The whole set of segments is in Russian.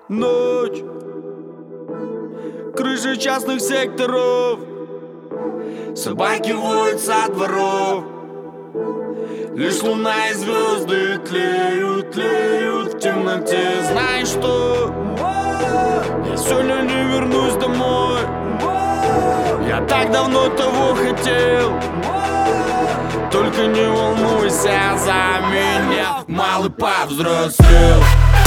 Ночь, крыши частных секторов, собаки воют со дворов. Лишь луна и звезды тлеют, тлеют в темноте. Знаешь что? Я сегодня не вернусь домой. Я так давно того хотел. Только не волнуйся за меня, малый повзрослел.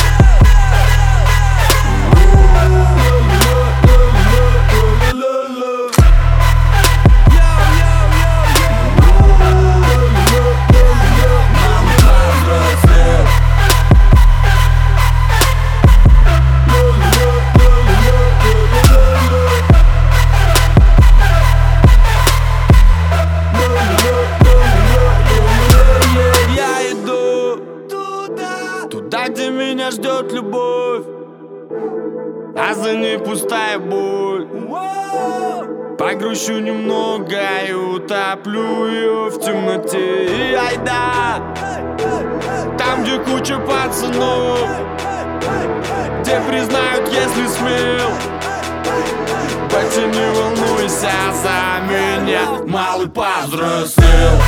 Туда, где меня ждет любовь, а за ней пустая боль. Погрущу немного и утоплю ее в темноте. И айда, там, где куча пацанов, где признают, если смел. Батя, не волнуйся за меня, малый повзрослел.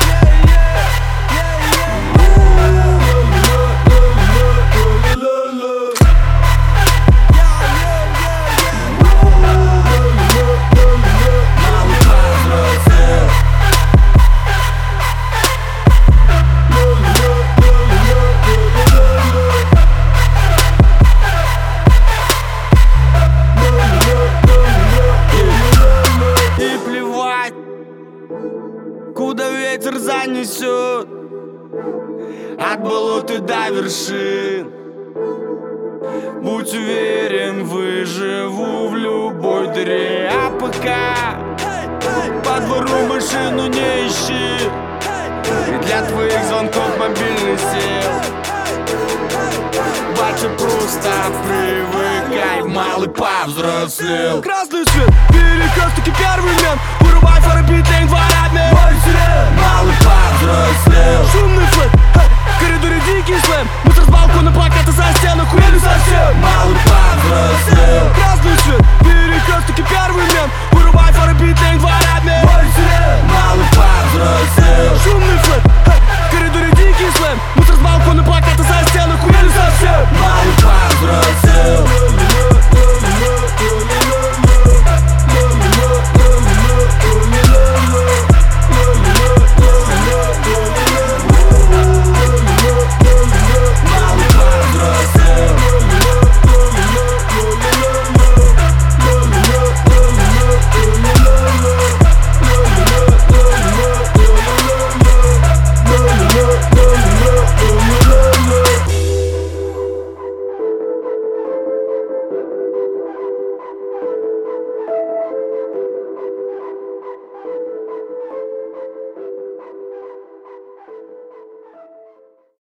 Куда ветер занесет, от болот и до вершин. Будь уверен, выживу в любой дыре. А пока по двору машину не ищи, и для твоих звонков мобильный сел. Батя, просто привыкай, малый повзрослел. Красный свет, перекресток и первый мент. Вырубай фары, битлинг, дворами. Малый повзрослел. Шумный флэт, в коридоре дикий слэм. Мусор с балкона, плакаты со стенок, хуяли совсем. Малый повзрослел. Красный свет, перекресток и первый мент. Вырубай фары, битлинг, дворами. Малый повзрослел. Шумный флэт,